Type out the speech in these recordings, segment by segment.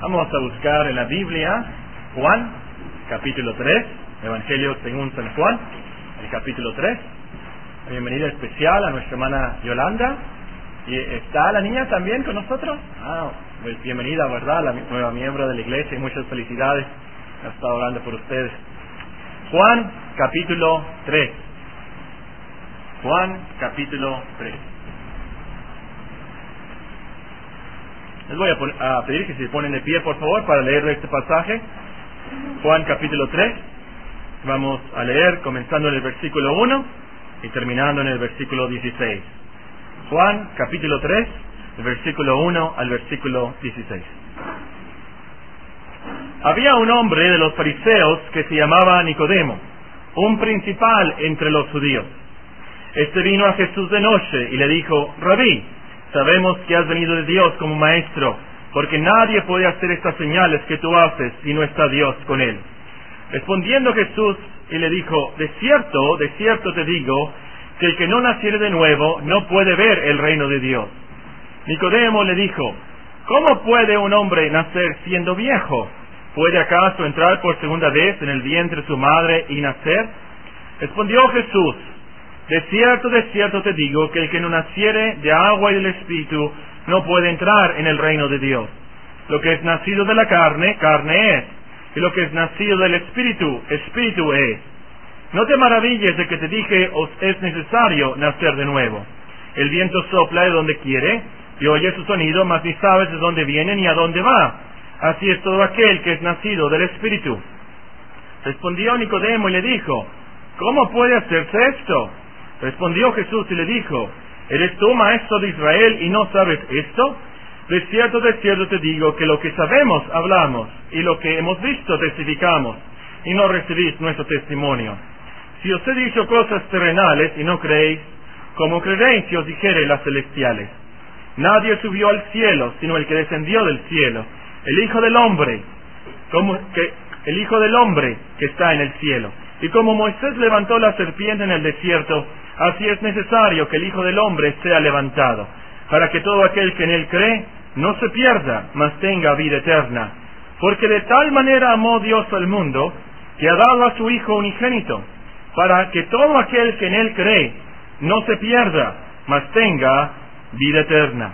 Vamos a buscar en la Biblia Juan, capítulo 3, Evangelio según San Juan, el capítulo 3. Bienvenida especial a nuestra hermana Yolanda. ¿Y está la niña también con nosotros? Pues bienvenida, ¿verdad? La nueva miembro de la iglesia, y muchas felicidades. Ha estado orando por ustedes. Juan, capítulo 3. Juan, capítulo 3. Les voy a pedir que se ponen de pie, por favor, para leer este pasaje. Juan, capítulo 3. Vamos a leer comenzando en el versículo 1 y terminando en el versículo 16. Juan, capítulo 3, del versículo 1 al versículo 16. Había un hombre de los fariseos que se llamaba Nicodemo, un principal entre los judíos. Este vino a Jesús de noche y le dijo: Rabí, sabemos que has venido de Dios como maestro, porque nadie puede hacer estas señales que tú haces si no está Dios con él. Respondiendo Jesús y le dijo: de cierto te digo, que el que no naciere de nuevo no puede ver el reino de Dios. Nicodemo le dijo: ¿cómo puede un hombre nacer siendo viejo? ¿Puede acaso entrar por segunda vez en el vientre de su madre y nacer? Respondió Jesús: de cierto te digo, que el que no naciere de agua y del Espíritu no puede entrar en el reino de Dios. Lo que es nacido de la carne, carne es, y lo que es nacido del Espíritu, Espíritu es. No te maravilles de que te dije: os es necesario nacer de nuevo. El viento sopla de donde quiere, y oye su sonido, mas ni sabes de dónde viene ni a dónde va. Así es todo aquel que es nacido del Espíritu. Respondió Nicodemo y le dijo: ¿cómo puede hacerse esto? Respondió Jesús y le dijo: ¿eres tú maestro de Israel y no sabes esto? De cierto te digo, que lo que sabemos hablamos, y lo que hemos visto testificamos, y no recibís nuestro testimonio. Si os he dicho cosas terrenales y no creéis, ¿cómo creeréis si os dijere las celestiales? Nadie subió al cielo, sino el que descendió del cielo, el Hijo del Hombre, que está en el cielo. Y como Moisés levantó la serpiente en el desierto, así es necesario que el Hijo del Hombre sea levantado, para que todo aquel que en él cree no se pierda, mas tenga vida eterna. Porque de tal manera amó Dios al mundo, que ha dado a su Hijo unigénito, para que todo aquel que en él cree no se pierda, mas tenga vida eterna.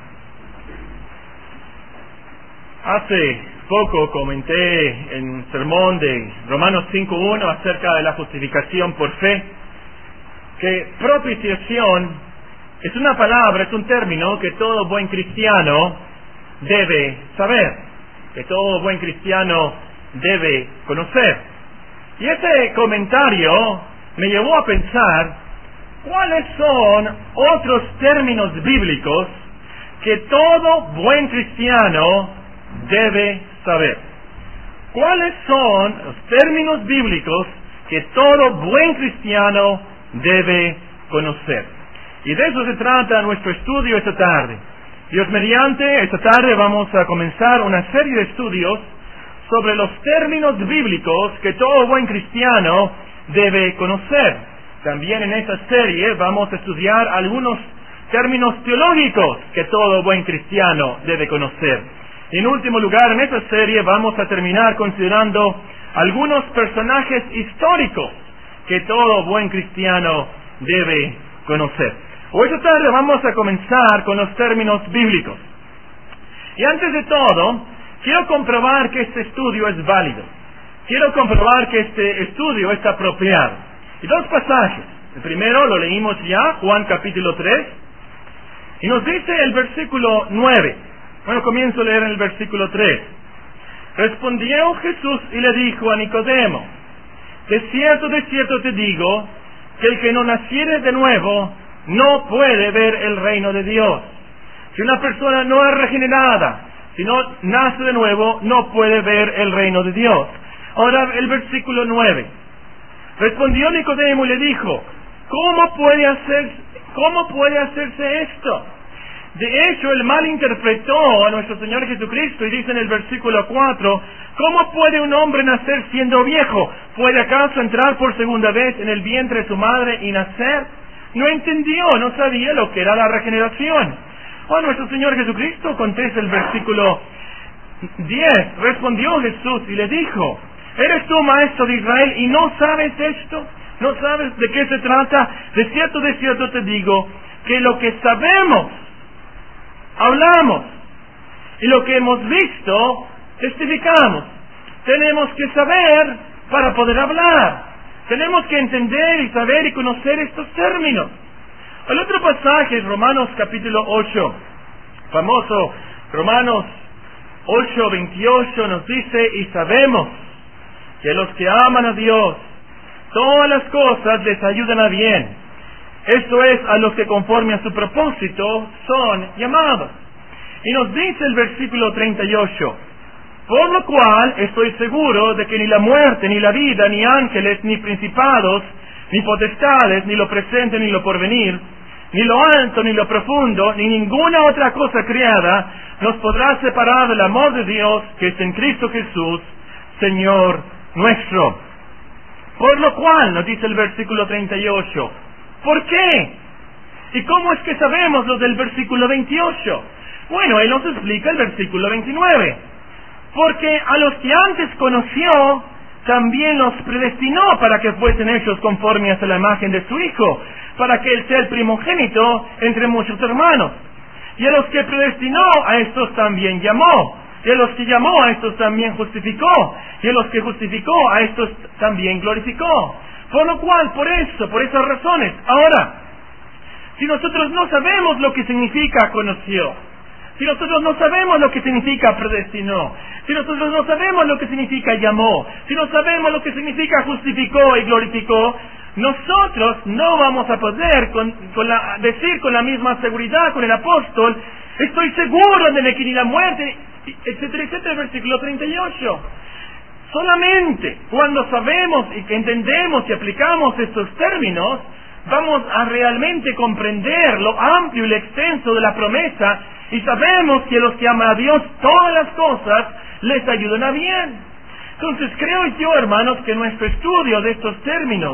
Hace poco comenté en un sermón de Romanos 5.1 acerca de la justificación por fe, que propiciación es una palabra, es un término que todo buen cristiano debe saber, que todo buen cristiano debe conocer. Y ese comentario me llevó a pensar cuáles son otros términos bíblicos que todo buen cristiano debe saber. ¿Cuáles son los términos bíblicos que todo buen cristiano debe conocer? Y de eso se trata nuestro estudio esta tarde. Dios mediante, esta tarde vamos a comenzar una serie de estudios sobre los términos bíblicos que todo buen cristiano debe conocer. También en esta serie vamos a estudiar algunos términos teológicos que todo buen cristiano debe conocer. Y en último lugar, en esta serie vamos a terminar considerando algunos personajes históricos que todo buen cristiano debe conocer. Hoy esta tarde vamos a comenzar con los términos bíblicos. Y antes de todo, quiero comprobar que este estudio es válido. Quiero comprobar que este estudio es apropiado. Y dos pasajes. El primero lo leímos ya, Juan capítulo 3. Y nos dice el versículo 9. Bueno, comienzo a leer en el versículo 3. Respondió Jesús y le dijo a Nicodemo: de cierto te digo, que el que no naciere de nuevo no puede ver el reino de Dios. Si una persona no es regenerada, si no nace de nuevo, no puede ver el reino de Dios. Ahora el versículo 9. Respondió Nicodemo y le dijo: ¿cómo puede hacerse esto? De hecho, él malinterpretó a nuestro Señor Jesucristo y dice en el versículo 4: ¿cómo puede un hombre nacer siendo viejo? ¿Puede acaso entrar por segunda vez en el vientre de su madre y nacer? No entendió, no sabía lo que era la regeneración. Nuestro Señor Jesucristo contesta el versículo 10, respondió Jesús y le dijo: ¿eres tú maestro de Israel y no sabes esto? ¿No sabes de qué se trata? De cierto te digo, que lo que sabemos, hablamos, y lo que hemos visto, testificamos. Tenemos que saber para poder hablar. Tenemos que entender y saber y conocer estos términos. El otro pasaje es Romanos capítulo 8, famoso Romanos 8:28, nos dice: y sabemos que los que aman a Dios, todas las cosas les ayudan a bien. Esto es, a los que conforme a su propósito son llamados. Y nos dice el versículo 38: por lo cual estoy seguro de que ni la muerte, ni la vida, ni ángeles, ni principados, ni potestades, ni lo presente, ni lo porvenir, ni lo alto, ni lo profundo, ni ninguna otra cosa creada, nos podrá separar del amor de Dios que es en Cristo Jesús, Señor nuestro. Por lo cual, nos dice el versículo 38, ¿por qué? ¿Y cómo es que sabemos lo del versículo 28? Bueno, Él nos explica el versículo 29. Porque a los que antes conoció, también los predestinó para que fuesen hechos conformes a la imagen de su Hijo, para que Él sea el primogénito entre muchos hermanos. Y a los que predestinó, a estos también llamó. Y a los que llamó, a estos también justificó. Y a los que justificó, a estos también glorificó. Por lo cual, por esas razones. Ahora, si nosotros no sabemos lo que significa conoció, si nosotros no sabemos lo que significa predestinó, si nosotros no sabemos lo que significa llamó, si no sabemos lo que significa justificó y glorificó, nosotros no vamos a poder decir con la misma seguridad con el apóstol: estoy seguro de que ni la muerte, etcétera, etcétera, versículo 38. Solamente cuando sabemos y que entendemos y aplicamos estos términos, vamos a realmente comprender lo amplio y lo extenso de la promesa, y sabemos que los que aman a Dios, todas las cosas les ayudan a bien. Entonces creo yo, hermanos, que nuestro estudio de estos términos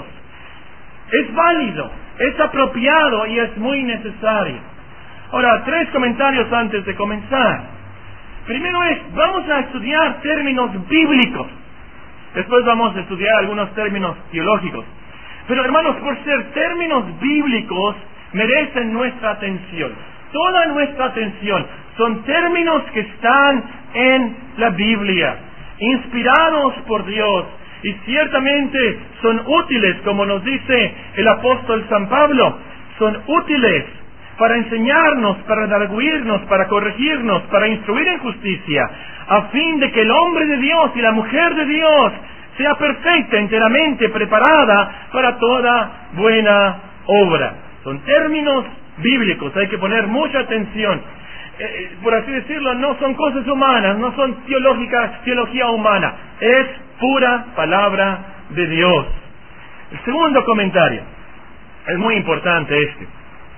es válido, es apropiado y es muy necesario. Ahora, 3 comentarios antes de comenzar. Primero vamos a estudiar términos bíblicos. Después vamos a estudiar algunos términos teológicos. Pero, hermanos, por ser términos bíblicos, merecen nuestra atención. Toda nuestra atención. Son términos que están en la Biblia, inspirados por Dios, y ciertamente son útiles, como nos dice el apóstol San Pablo, son útiles para enseñarnos, para redarguirnos, para corregirnos, para instruir en justicia, a fin de que el hombre de Dios y la mujer de Dios sea perfecta, enteramente preparada para toda buena obra. Son términos bíblicos, hay que poner mucha atención. Por así decirlo, no son cosas humanas, no son teología humana, es pura palabra de Dios. El segundo comentario, es muy importante este.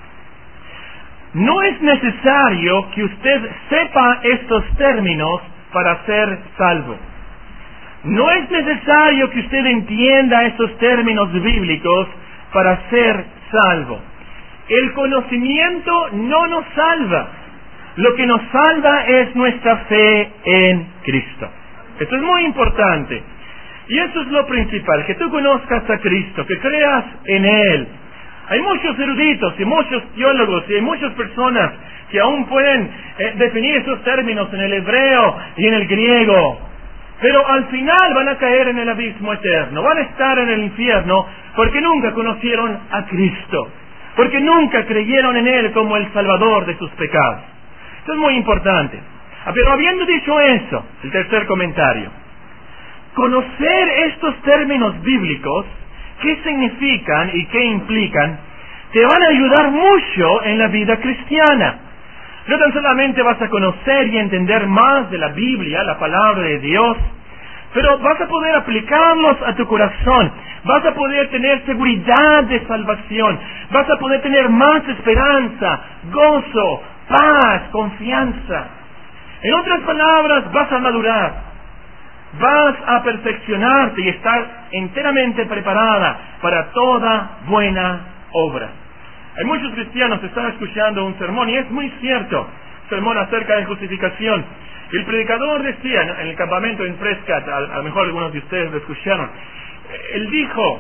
No es necesario que usted sepa estos términos para ser salvo. No es necesario que usted entienda estos términos bíblicos para ser salvo. El conocimiento no nos salva. Lo que nos salva es nuestra fe en Cristo. Esto es muy importante. Y eso es lo principal, que tú conozcas a Cristo, que creas en Él. Hay muchos eruditos y muchos teólogos y hay muchas personas que aún pueden definir esos términos en el hebreo y en el griego. Pero al final van a caer en el abismo eterno, van a estar en el infierno porque nunca conocieron a Cristo, porque nunca creyeron en Él como el Salvador de sus pecados. Esto es muy importante. Pero habiendo dicho eso, el tercer comentario, conocer estos términos bíblicos, qué significan y qué implican, te van a ayudar mucho en la vida cristiana. No tan solamente vas a conocer y entender más de la Biblia, la palabra de Dios, pero vas a poder aplicarlos a tu corazón, vas a poder tener seguridad de salvación, vas a poder tener más esperanza, gozo, paz, confianza. En otras palabras, vas a madurar, vas a perfeccionarte y estar enteramente preparada para toda buena obra. Hay muchos cristianos que están escuchando un sermón, y es muy cierto, sermón acerca de justificación, El predicador decía en el campamento en Prescott, a lo mejor algunos de ustedes lo escucharon, él dijo: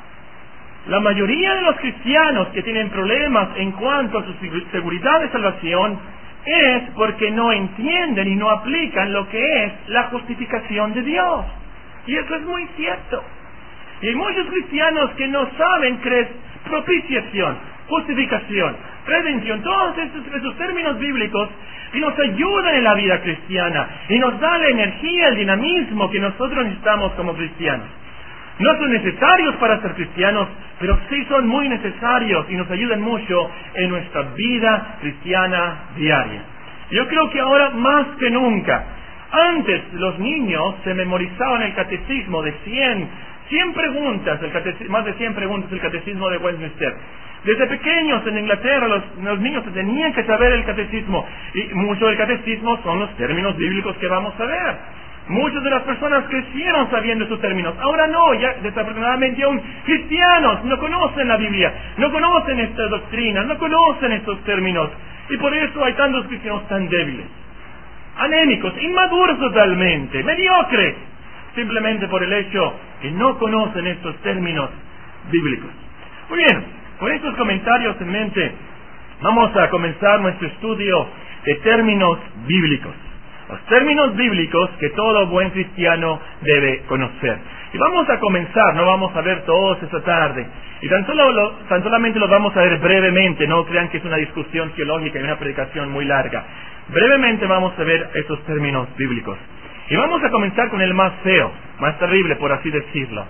la mayoría de los cristianos que tienen problemas en cuanto a su seguridad de salvación es porque no entienden y no aplican lo que es la justificación de Dios. Y eso es muy cierto. Y hay muchos cristianos que no saben qué es propiciación, justificación, redención, todos esos términos bíblicos que nos ayudan en la vida cristiana y nos da la energía, el dinamismo que nosotros necesitamos como cristianos. No son necesarios para ser cristianos, pero sí son muy necesarios y nos ayudan mucho en nuestra vida cristiana diaria. Yo creo que ahora más que nunca, antes los niños se memorizaban el catecismo de 100 preguntas, más de 100 preguntas del catecismo de Westminster. Desde pequeños en Inglaterra los niños tenían que saber el catecismo, y mucho del catecismo son los términos bíblicos que vamos a ver. Muchas de las personas crecieron sabiendo esos términos. Ahora no, ya desafortunadamente aún cristianos no conocen la Biblia, no conocen esta doctrina, no conocen estos términos. Y por eso hay tantos cristianos tan débiles, anémicos, inmaduros totalmente, mediocres, simplemente por el hecho que no conocen estos términos bíblicos. Muy bien, con estos comentarios en mente, vamos a comenzar nuestro estudio de términos bíblicos. Los términos bíblicos que todo buen cristiano debe conocer. Y vamos a comenzar, no vamos a ver todos esta tarde. Y tan solamente los vamos a ver brevemente, no crean que es una discusión teológica y una predicación muy larga. Brevemente vamos a ver esos términos bíblicos. Y vamos a comenzar con el más feo, más terrible, por así decirlo.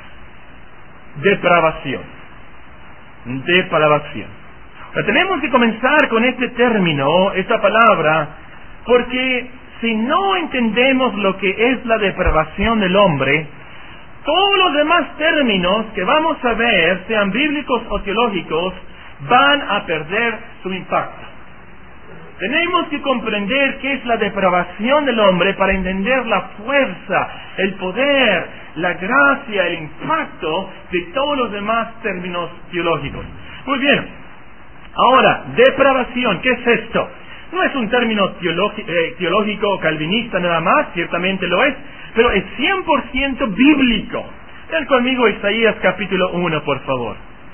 Depravación. Depravación. Pero tenemos que comenzar con este término, esta palabra, porque si no entendemos lo que es la depravación del hombre, todos los demás términos que vamos a ver, sean bíblicos o teológicos, van a perder su impacto. Tenemos que comprender qué es la depravación del hombre para entender la fuerza, el poder, la gracia, el impacto de todos los demás términos teológicos. Muy bien, ahora, depravación, ¿qué es esto? No es un término teológico calvinista nada más, ciertamente lo es, pero es 100% bíblico. Ven conmigo Isaías capítulo 1, por favor.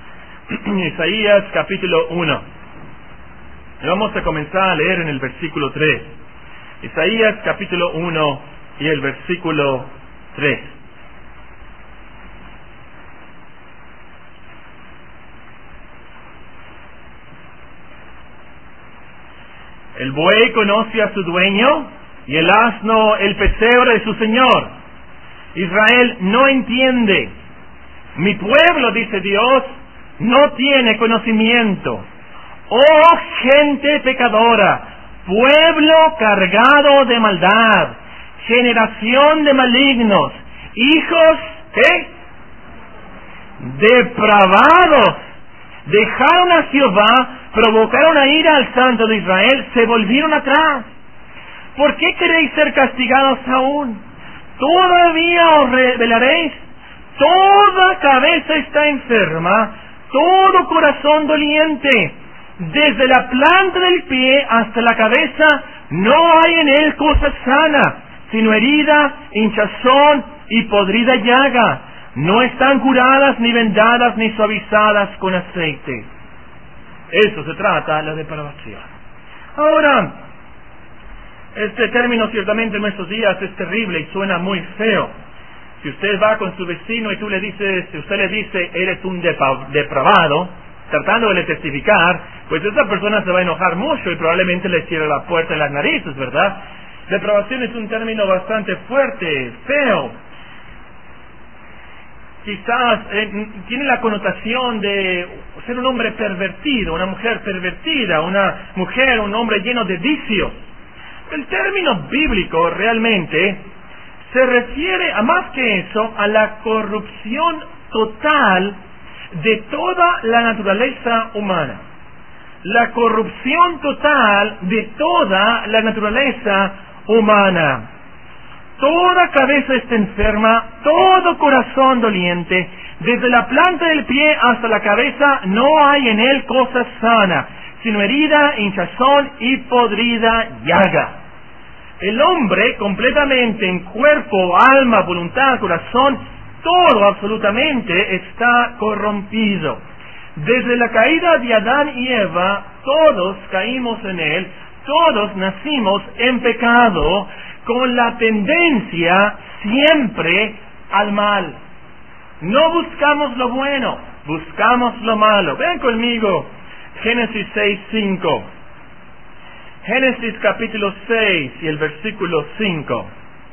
Isaías capítulo 1. Vamos a comenzar a leer en el versículo 3. Isaías capítulo 1 y el versículo 3. El buey conoce a su dueño y el asno el pesebre de su señor. Israel no entiende. Mi pueblo, dice Dios, no tiene conocimiento. Oh gente pecadora, pueblo cargado de maldad, generación de malignos, hijos, ¿qué? Depravados. Dejaron a Jehová, provocaron a ira al Santo de Israel, se volvieron atrás. ¿Por qué queréis ser castigados aún? ¿Todavía os rebelaréis? Toda cabeza está enferma, todo corazón doliente. Desde la planta del pie hasta la cabeza no hay en él cosa sana, sino herida, hinchazón y podrida llaga. No están curadas, ni vendadas, ni suavizadas con aceite. Eso se trata de la depravación. Ahora, este término ciertamente en nuestros días es terrible y suena muy feo. Si usted va con su vecino y usted le dice, eres un depravado, tratando de le testificar, pues esa persona se va a enojar mucho y probablemente le cierre la puerta en las narices, ¿verdad? Depravación es un término bastante fuerte, feo. Quizás tiene la connotación de ser un hombre pervertido, una mujer pervertida, un hombre lleno de vicios. El término bíblico realmente se refiere a más que eso, a la corrupción total de toda la naturaleza humana. La corrupción total de toda la naturaleza humana. Toda cabeza está enferma, todo corazón doliente, desde la planta del pie hasta la cabeza no hay en él cosa sana, sino herida, hinchazón y podrida llaga. El hombre completamente en cuerpo, alma, voluntad, corazón, todo absolutamente está corrompido. Desde la caída de Adán y Eva, todos caímos en él, todos nacimos en pecado, con la tendencia siempre al mal. No buscamos lo bueno, buscamos lo malo. Ven conmigo, Génesis 6:5. Génesis capítulo 6 y el versículo 5.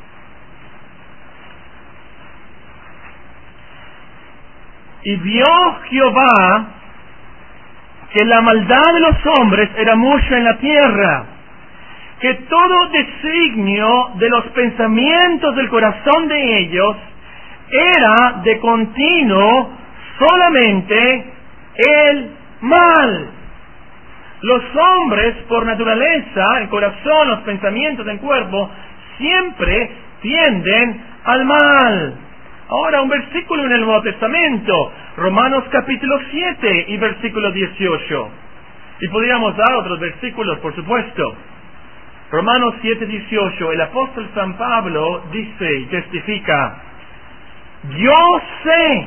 Y vio Jehová que la maldad de los hombres era mucha en la tierra, que todo designio de los pensamientos del corazón de ellos era de continuo solamente el mal. Los hombres, por naturaleza, el corazón, los pensamientos del cuerpo, siempre tienden al mal. Ahora, un versículo en el Nuevo Testamento, Romanos capítulo 7 y versículo 18. Y podríamos dar otros versículos, por supuesto. Romanos 7:18, el apóstol San Pablo dice y testifica: yo sé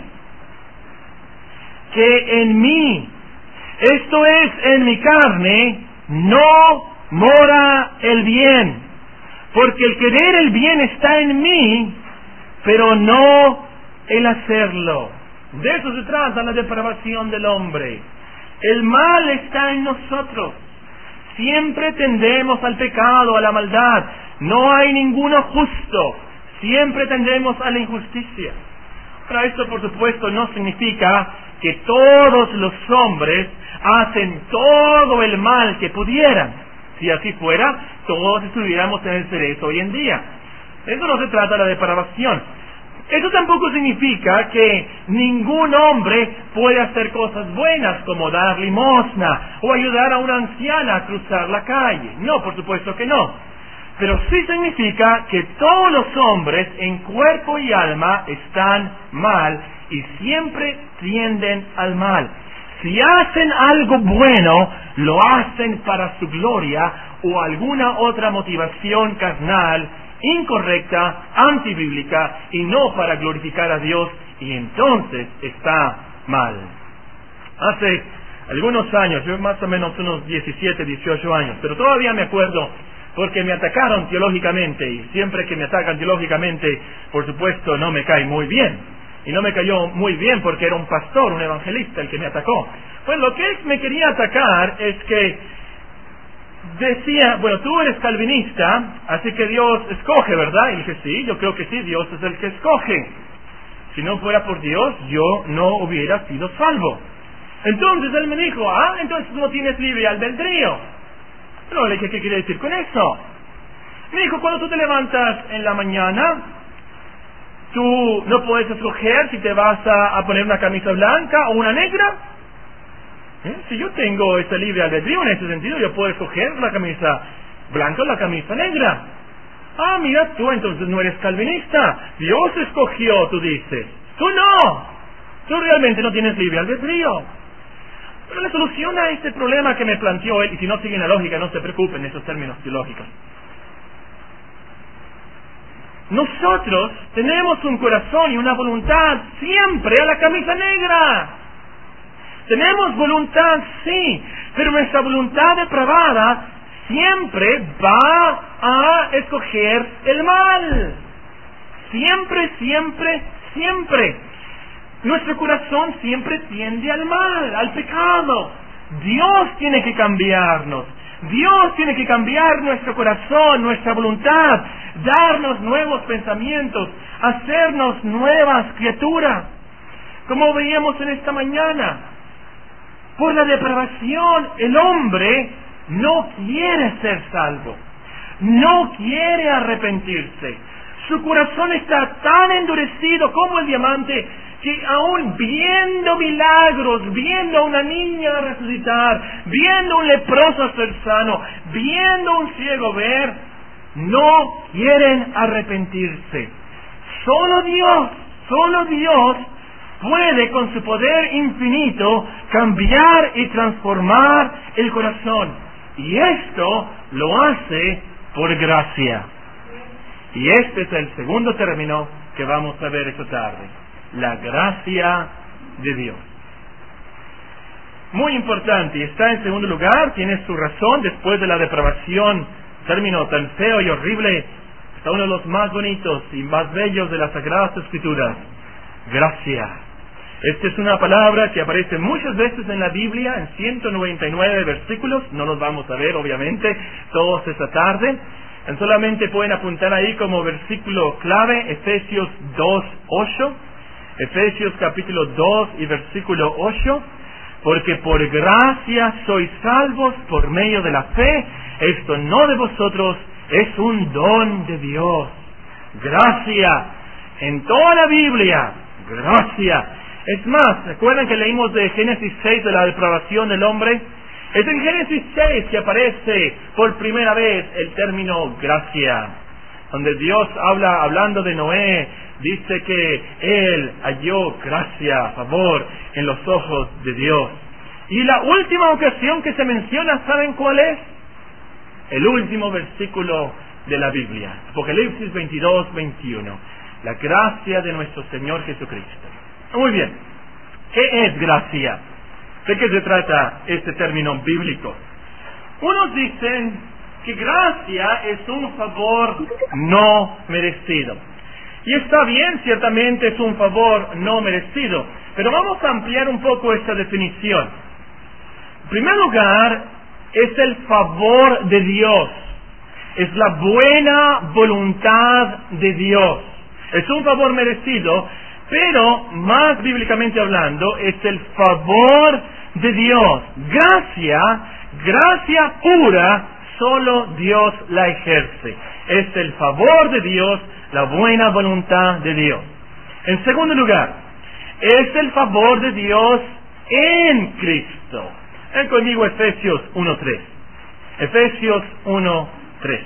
que en mí, esto es, en mi carne, no mora el bien, porque el querer el bien está en mí, pero no el hacerlo. De eso se trata la depravación del hombre. El mal está en nosotros. Siempre tendemos al pecado, a la maldad. No hay ninguno justo. Siempre tendemos a la injusticia. Pero esto, por supuesto, no significa que todos los hombres hacen todo el mal que pudieran. Si así fuera, todos estuviéramos en el cerezo hoy en día. Eso no se trata de la depravación. Eso tampoco significa que ningún hombre puede hacer cosas buenas, como dar limosna o ayudar a una anciana a cruzar la calle. No, por supuesto que no. Pero sí significa que todos los hombres en cuerpo y alma están mal y siempre tienden al mal. Si hacen algo bueno, lo hacen para su gloria o alguna otra motivación carnal, incorrecta, antibíblica, y no para glorificar a Dios, y entonces está mal. Hace algunos años, yo más o menos unos 17, 18 años, pero todavía me acuerdo porque me atacaron teológicamente, y siempre que me atacan teológicamente, por supuesto, no me cae muy bien. Y no me cayó muy bien porque era un pastor, un evangelista el que me atacó. Pues lo que él me quería atacar es que decía, bueno, tú eres calvinista, así que Dios escoge, ¿verdad? Y dije, sí, yo creo que sí, Dios es el que escoge. Si no fuera por Dios, yo no hubiera sido salvo. Entonces él me dijo, entonces no tienes libre albedrío. Pero le dije, ¿qué quiere decir con eso? Me dijo, cuando tú te levantas en la mañana, tú no puedes escoger si te vas a poner una camisa blanca o una negra. Si yo tengo ese libre albedrío en ese sentido, yo puedo escoger la camisa blanca o la camisa negra. Mira, tú entonces no eres calvinista. Dios escogió, tú dices. Tú no. Tú realmente no tienes libre albedrío. Pero la solución a este problema que me planteó él, y si no siguen la lógica, no se preocupen en esos términos teológicos. Nosotros tenemos un corazón y una voluntad siempre a la camisa negra. Tenemos voluntad, sí, pero nuestra voluntad depravada siempre va a escoger el mal. Siempre, siempre, siempre. Nuestro corazón siempre tiende al mal, al pecado. Dios tiene que cambiarnos. Dios tiene que cambiar nuestro corazón, nuestra voluntad, darnos nuevos pensamientos, hacernos nuevas criaturas. Como veíamos en esta mañana, por la depravación, el hombre no quiere ser salvo, no quiere arrepentirse. Su corazón está tan endurecido como el diamante que aún viendo milagros, viendo a una niña resucitar, viendo a un leproso ser sano, viendo a un ciego ver, no quieren arrepentirse. Solo Dios puede con su poder infinito cambiar y transformar el corazón. Y esto lo hace por gracia. Y este es el segundo término que vamos a ver esta tarde: la gracia de Dios. Muy importante, y está en segundo lugar, tiene su razón después de la depravación, término tan feo y horrible, está uno de los más bonitos y más bellos de las Sagradas Escrituras: gracia. Esta es una palabra que aparece muchas veces en la Biblia, en 199 versículos. No los vamos a ver, obviamente, todos esta tarde. Solamente pueden apuntar ahí como versículo clave Efesios 2:8. Efesios capítulo 2 y versículo 8. Porque por gracia sois salvos por medio de la fe. Esto no de vosotros, es un don de Dios. Gracia. En toda la Biblia, gracia. Es más, ¿recuerdan que leímos de Génesis 6 de la depravación del hombre? Es en Génesis 6 que aparece por primera vez el término gracia, donde Dios hablando de Noé, dice que él halló gracia, favor en los ojos de Dios. Y la última ocasión que se menciona, ¿saben cuál es? El último versículo de la Biblia, Apocalipsis 22:21. La gracia de nuestro Señor Jesucristo. Muy bien, ¿qué es gracia? ¿De qué se trata este término bíblico? Unos dicen que gracia es un favor no merecido. Y está bien, ciertamente es un favor no merecido, pero vamos a ampliar un poco esta definición. En primer lugar, es el favor de Dios, es la buena voluntad de Dios. Es un favor merecido, pero más bíblicamente hablando, es el favor de Dios. Gracia pura, solo Dios la ejerce. Es el favor de Dios, la buena voluntad de Dios. En segundo lugar, es el favor de Dios en Cristo. Ven conmigo Efesios 1:3. Efesios 1:3.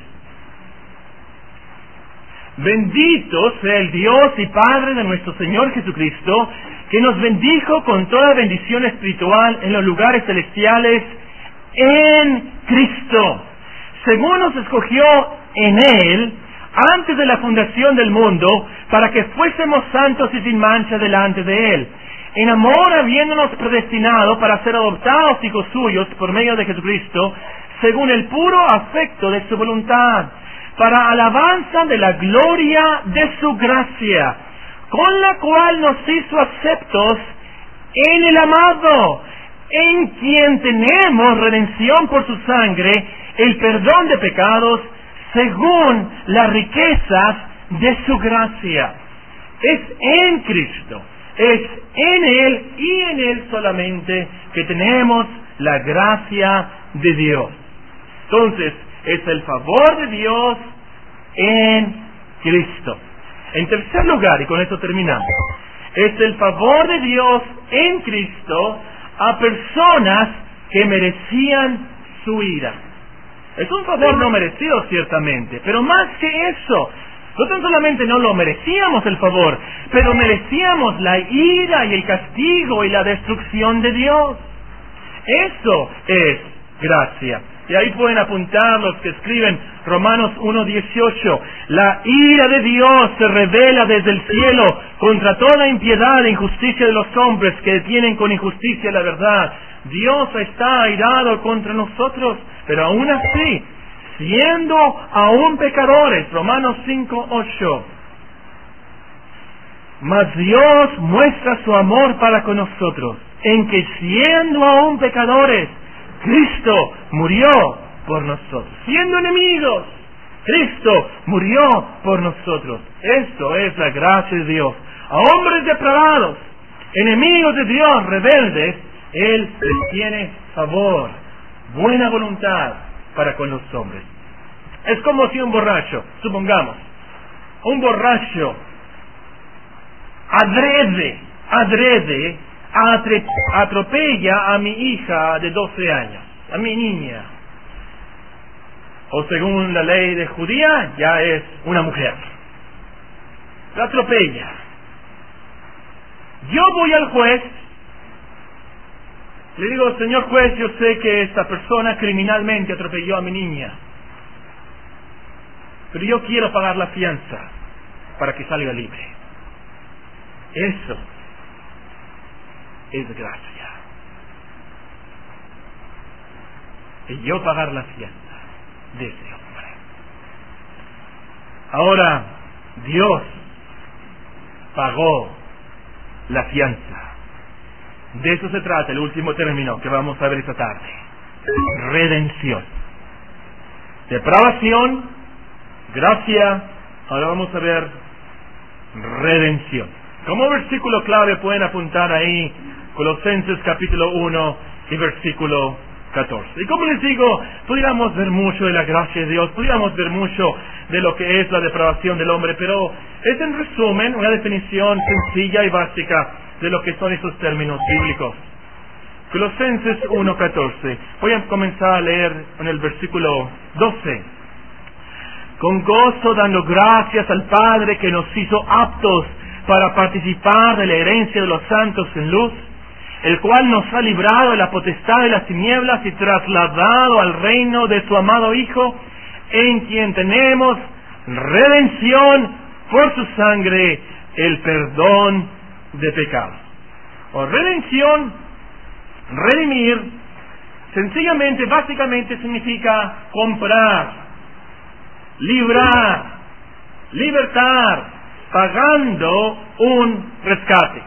Bendito sea el Dios y Padre de nuestro Señor Jesucristo, que nos bendijo con toda bendición espiritual en los lugares celestiales en Cristo, según nos escogió en Él antes de la fundación del mundo, para que fuésemos santos y sin mancha delante de Él, en amor habiéndonos predestinado para ser adoptados hijos suyos por medio de Jesucristo, según el puro afecto de su voluntad, para alabanza de la gloria de su gracia, con la cual nos hizo aceptos en el amado, en quien tenemos redención por su sangre, el perdón de pecados, según las riquezas de su gracia. Es en Cristo, es en Él y en Él solamente que tenemos la gracia de Dios. Entonces, es el favor de Dios en Cristo. En tercer lugar, y con esto terminamos, es el favor de Dios en Cristo a personas que merecían su ira. Es un favor no merecido, ciertamente, pero más que eso, no tan solamente no lo merecíamos el favor, pero merecíamos la ira y el castigo y la destrucción de Dios. Eso es gracia. Y ahí pueden apuntar los que escriben Romanos 1:18. La ira de Dios se revela desde el cielo contra toda impiedad e injusticia de los hombres que detienen con injusticia la verdad. Dios está airado contra nosotros, pero aún así, siendo aún pecadores, Romanos 5:8. Mas Dios muestra su amor para con nosotros, en que siendo aún pecadores, Cristo murió por nosotros. Siendo enemigos, Cristo murió por nosotros. Esto es la gracia de Dios. A hombres depravados, enemigos de Dios, rebeldes, Él les tiene favor, buena voluntad para con los hombres. Es como si un borracho, supongamos, un borracho adrede atropella a mi hija de 12 años, a mi niña, o según la ley de judía, ya es una mujer. La atropella. Yo voy al juez, le digo, señor juez, yo sé que esta persona criminalmente atropelló a mi niña. pero yo quiero pagar la fianza para que salga libre. Eso es gracia. Y yo pagar la fianza de ese hombre. Ahora, Dios pagó la fianza. De eso se trata el último término que vamos a ver esta tarde. Redención. Depravación, gracia, ahora vamos a ver redención. Como versículo clave pueden apuntar ahí Colosenses capítulo 1 y versículo 14. Y como les digo, pudiéramos ver mucho de la gracia de Dios, pudiéramos ver mucho de lo que es la depravación del hombre, pero es en resumen una definición sencilla y básica de lo que son esos términos bíblicos. Colosenses 1:14. Voy a comenzar a leer en el versículo 12. Con gozo dando gracias al Padre que nos hizo aptos para participar de la herencia de los santos en luz, el cual nos ha librado de la potestad de las tinieblas y trasladado al reino de su amado Hijo, en quien tenemos redención por su sangre, el perdón de pecados. O redención, redimir, sencillamente, básicamente significa comprar, librar, libertar, pagando un rescate.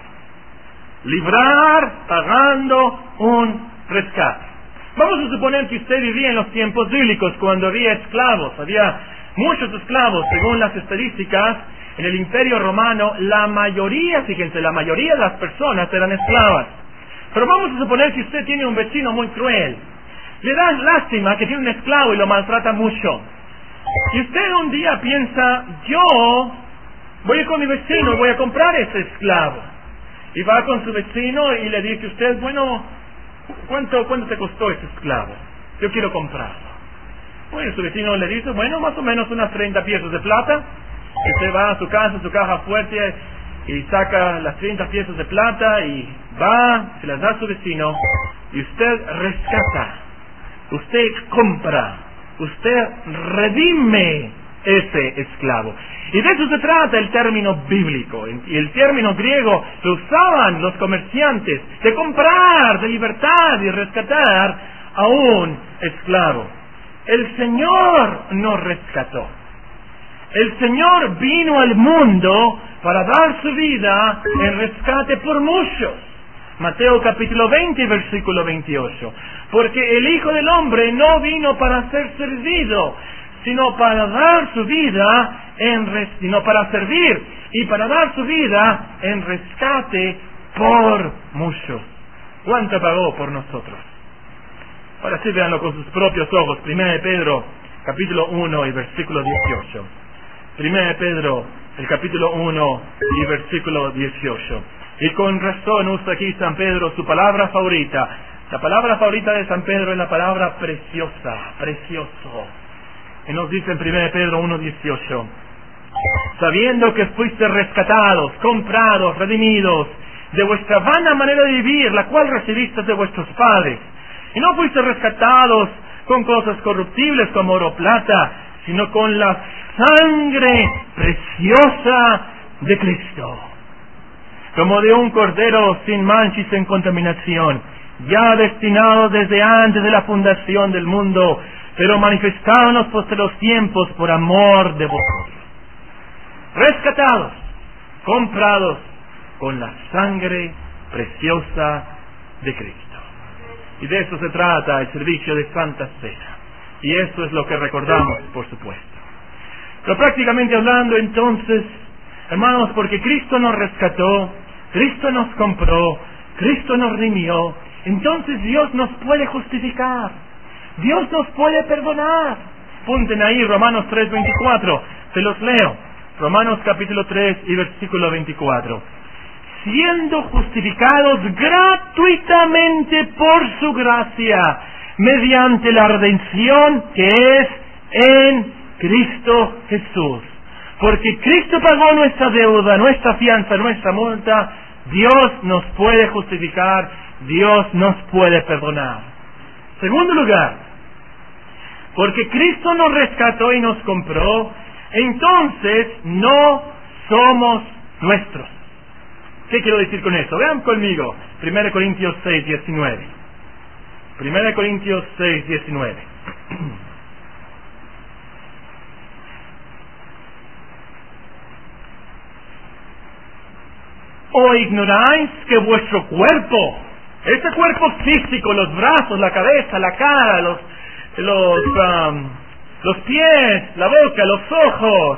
Librar, pagando un rescate. Vamos a suponer que usted vivía en los tiempos bíblicos, cuando había esclavos. Había muchos esclavos, según las estadísticas, en el Imperio Romano. La mayoría, fíjense, la mayoría de las personas eran esclavas. Pero vamos a suponer que usted tiene un vecino muy cruel. Le da lástima que tiene un esclavo y lo maltrata mucho. Y usted un día piensa, yo voy a ir con mi vecino, voy a comprar ese esclavo. Y va con su vecino y le dice usted, bueno, ¿cuánto te costó ese esclavo? Yo quiero comprarlo. Bueno, su vecino le dice, bueno, más o menos unas 30 piezas de plata. Y usted va a su casa, su caja fuerte, y saca las 30 piezas de plata y va, se las da a su vecino, y usted rescata, usted compra, usted redime ese esclavo. Y de eso se trata el término bíblico. Y el término griego lo usaban los comerciantes, de comprar, de libertar y rescatar a un esclavo. El Señor nos rescató. El Señor vino al mundo para dar su vida en rescate por muchos. Mateo capítulo 20, versículo 28. Porque el Hijo del Hombre no vino para ser servido, sino para dar su vida sino para servir y para dar su vida en rescate por muchos. ¿Cuánto pagó por nosotros? Ahora sí, véanlo con sus propios ojos. 1 de Pedro, capítulo 1 y versículo 18. 1 de Pedro, el capítulo 1 y versículo 18. Y con razón usa aquí San Pedro su palabra favorita. La palabra favorita de San Pedro es la palabra preciosa, precioso. Y nos dice en 1 de Pedro 1:18, sabiendo que fuiste rescatados, comprados, redimidos de vuestra vana manera de vivir, la cual recibiste de vuestros padres. Y no fuiste rescatados con cosas corruptibles como oro o plata, sino con la sangre preciosa de Cristo, como de un cordero sin mancha y sin contaminación, ya destinado desde antes de la fundación del mundo, pero manifestado en los posteriores tiempos por amor de vosotros. Rescatados, comprados con la sangre preciosa de Cristo. Y de eso se trata el servicio de Santa Cena. Y eso es lo que recordamos, por supuesto. Pero prácticamente hablando entonces, hermanos, porque Cristo nos rescató, Cristo nos compró, Cristo nos redimió, entonces Dios nos puede justificar, Dios nos puede perdonar. Apunten ahí Romanos 3:24, se los leo. Romanos capítulo 3 y versículo 24. Siendo justificados gratuitamente por su gracia, mediante la redención que es en Cristo Jesús. Porque Cristo pagó nuestra deuda, nuestra fianza, nuestra multa. Dios nos puede justificar, Dios nos puede perdonar. Segundo lugar, porque Cristo nos rescató y nos compró, entonces no somos nuestros. ¿Qué quiero decir con eso? Vean conmigo 1 Corintios 6, 19. 1 Corintios 6, 19. ¿O ignoráis que vuestro cuerpo, este cuerpo físico, los brazos, la cabeza, la cara, los pies, la boca, los ojos,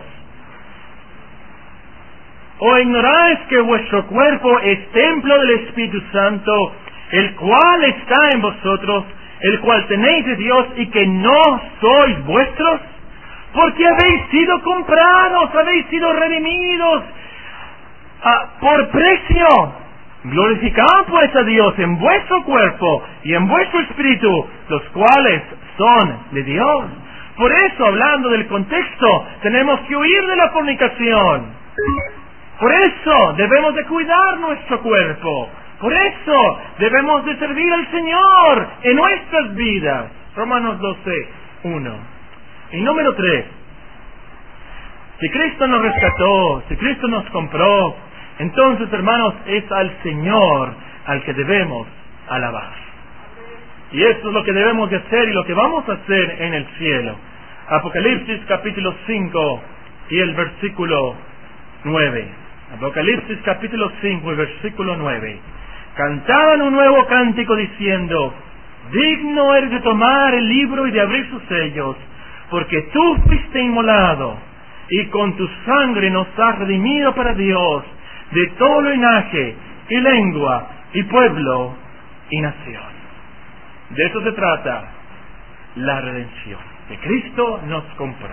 ¿o ignoráis que vuestro cuerpo es templo del Espíritu Santo, el cual está en vosotros, el cual tenéis de Dios, y que no sois vuestros? Porque habéis sido comprados, habéis sido redimidos por precio. Glorificad pues a Dios en vuestro cuerpo y en vuestro espíritu, los cuales son de Dios. Por eso, hablando del contexto, tenemos que huir de la fornicación. Por eso debemos de cuidar nuestro cuerpo. Por eso debemos de servir al Señor en nuestras vidas. Romanos 12, 1. Y número 3. Si Cristo nos rescató, si Cristo nos compró, entonces, hermanos, es al Señor al que debemos alabar. Y eso es lo que debemos de hacer y lo que vamos a hacer en el cielo. Apocalipsis capítulo 5 y el versículo 9. Apocalipsis capítulo 5 y versículo 9. Cantaban un nuevo cántico diciendo: digno eres de tomar el libro y de abrir sus sellos, porque tú fuiste inmolado, y con tu sangre nos has redimido para Dios, de todo linaje, y lengua, y pueblo, y nación. De eso se trata la redención, que Cristo nos compró.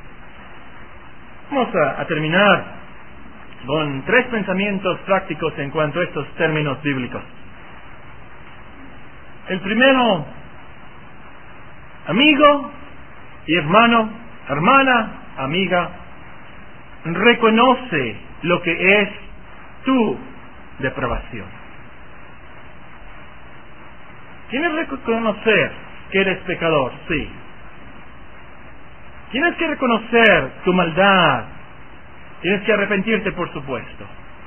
Vamos a terminar con 3 pensamientos prácticos en cuanto a estos términos bíblicos. El primero: amigo y hermano, hermana, amiga, reconoce lo que es tu depravación. Tienes que reconocer que eres pecador, sí. Tienes que reconocer tu maldad. Tienes que arrepentirte, por supuesto.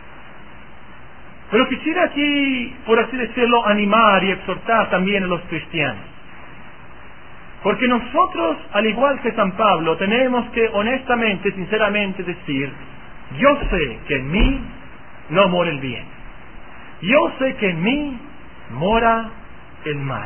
Pero quisiera aquí, por así decirlo, animar y exhortar también a los cristianos. Porque nosotros, al igual que San Pablo, tenemos que honestamente, sinceramente decir: yo sé que en mí no mora el bien. Yo sé que en mí mora el mal.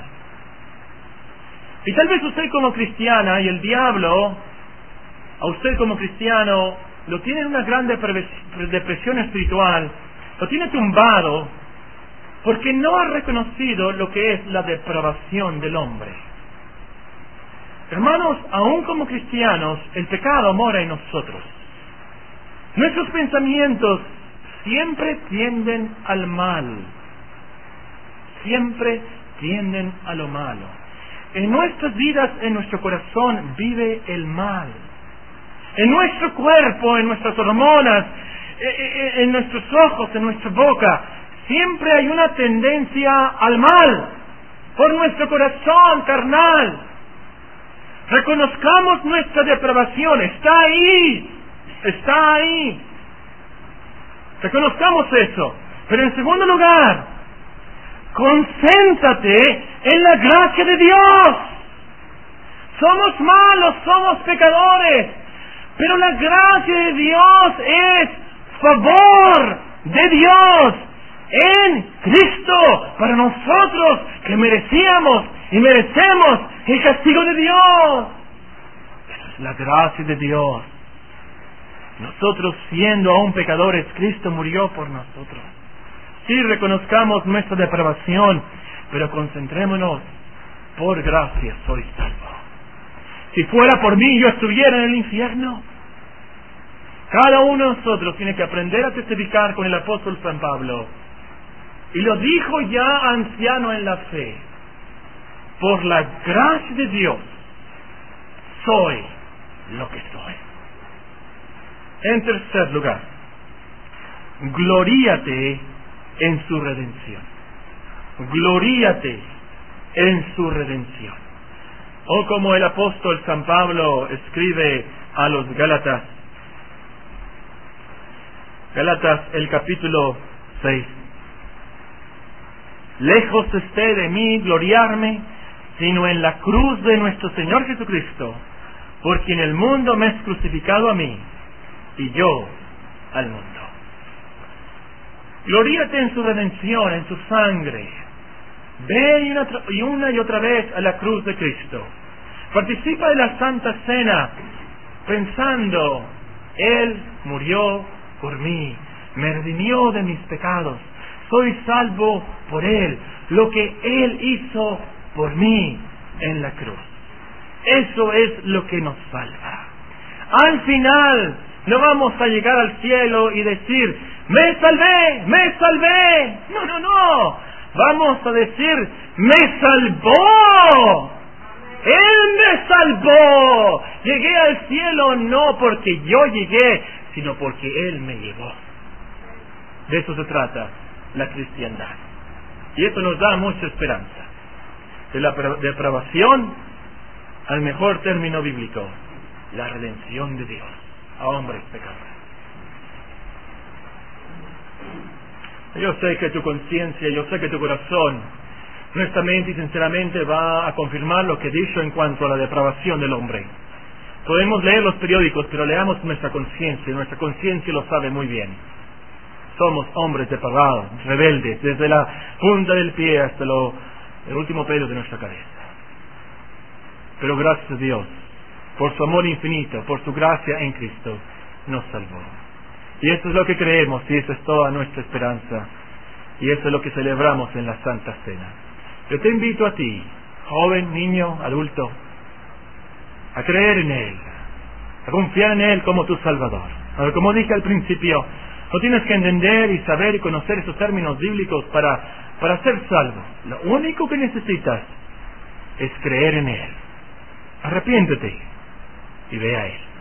Y tal vez usted como cristiana y el diablo, a usted como cristiano, lo tiene en una gran depresión espiritual, lo tiene tumbado, porque no ha reconocido lo que es la depravación del hombre. Hermanos, aún como cristianos, el pecado mora en nosotros. Nuestros pensamientos siempre tienden al mal. Siempre tienden a lo malo. En nuestras vidas, en nuestro corazón, vive el mal. En nuestro cuerpo, en nuestras hormonas, en nuestros ojos, en nuestra boca, siempre hay una tendencia al mal. Por nuestro corazón carnal. Reconozcamos nuestra depravación. Está ahí. Está ahí. Reconozcamos eso. Pero en segundo lugar, concéntrate en la gracia de Dios. Somos malos, somos pecadores, pero la gracia de Dios es favor de Dios en Cristo para nosotros que merecíamos y merecemos el castigo de Dios. Esa es la gracia de Dios. Nosotros, siendo aún pecadores, Cristo murió por nosotros. Sí, reconozcamos nuestra depravación, pero concentrémonos: por gracia soy salvo. Si fuera por mí, yo estuviera en el infierno. Cada uno de nosotros tiene que aprender a testificar con el apóstol San Pablo. Y lo dijo ya anciano en la fe: por la gracia de Dios, soy lo que soy. En tercer lugar, gloríate en su redención. Gloríate en su redención. O como el apóstol San Pablo escribe a los Gálatas, Gálatas, el capítulo 6. Lejos esté de mí gloriarme, sino en la cruz de nuestro Señor Jesucristo, por quien el mundo me es crucificado a mí, y yo al mundo. Gloríate en su redención, en su sangre. Ven una y otra vez a la cruz de Cristo. Participa de la Santa Cena, pensando, Él murió por mí, me redimió de mis pecados, soy salvo por Él, lo que Él hizo por mí en la cruz. Eso es lo que nos salva. Al final no vamos a llegar al cielo y decir, ¡me salvé! ¡Me salvé! No. Vamos a decir, ¡me salvó! ¡Él me salvó! Llegué al cielo no porque yo llegué, sino porque Él me llevó. De eso se trata la cristiandad. Y eso nos da mucha esperanza. De la depravación al mejor término bíblico, la redención de Dios a hombres pecadores. Yo sé que tu conciencia, yo sé que tu corazón, honestamente y sinceramente, va a confirmar lo que he dicho en cuanto a la depravación del hombre. Podemos leer los periódicos, pero leamos nuestra conciencia, y nuestra conciencia lo sabe muy bien. Somos hombres depravados, rebeldes, desde la punta del pie hasta el último pelo de nuestra cabeza. Pero gracias a Dios, por su amor infinito, por su gracia en Cristo, nos salvó. Y eso es lo que creemos, y eso es toda nuestra esperanza, y eso es lo que celebramos en la Santa Cena. Yo te invito a ti, joven, niño, adulto, a creer en Él, a confiar en Él como tu Salvador. Ahora, como dije al principio, no tienes que entender y saber y conocer esos términos bíblicos para ser salvo. Lo único que necesitas es creer en Él. Arrepiéntete y ve a Él.